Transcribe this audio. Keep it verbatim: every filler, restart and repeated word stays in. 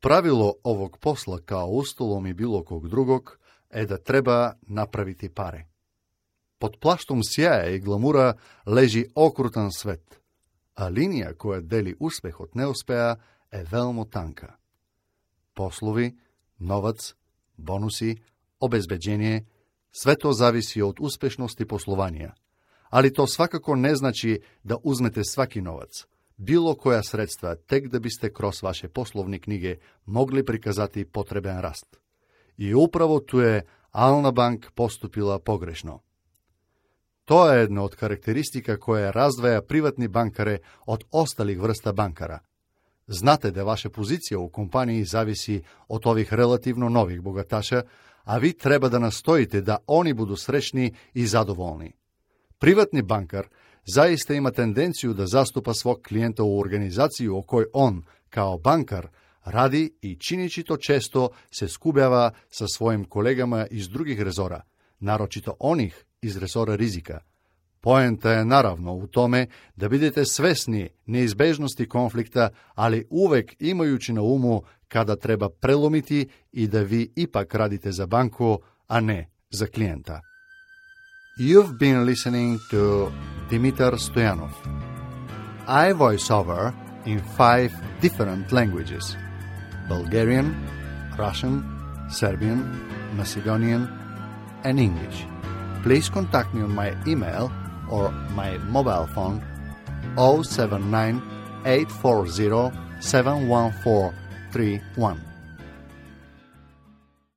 Pravilo ovog posla, kao ustolom i bilo kog drugog, je da treba napraviti pare. Pod plaštom sjaja i glamura leži okrutan svet, a linija koja deli uspeh od neuspeha je veoma tanka. Poslovi, novac, bonusi, obezbeđenje, sve to zavisi od uspešnosti poslovanja, ali to svakako ne znači da uzmete svaki novac, bilo koja sredstva, tek da biste kroz vaše poslovne knjige mogli prikazati potreben rast. I upravo tu je Alna Bank postupila pogrešno. To je jedna od karakteristika koja razdvaja privatni bankare od ostalih vrsta bankara. Znate da vaša pozicija u kompaniji zavisi od ovih relativno novih bogataša, a vi treba da nastojite da oni budu srećni i zadovoljni. Privatni bankar zaista ima tendenciju da zastupa svog klijenta u organizaciju o kojoj on, kao bankar, radi i činići to često se skubljava sa svojim kolegama iz drugih rezora, naročito onih iz resora rizika. Poenta je naravno u tome da budete svesni neizbežnosti konflikta, ali uvek imajući na umu kada treba prelomiti i da vi ipak radite za banku, a ne za klijenta. You've been listening to Dimitar Stoyanov. I voice over in five different languages: Bulgarian, Russian, Serbian, Macedonian, and English. Please contact me on my email or my mobile phone zero seven nine eight four zero seven one four three one.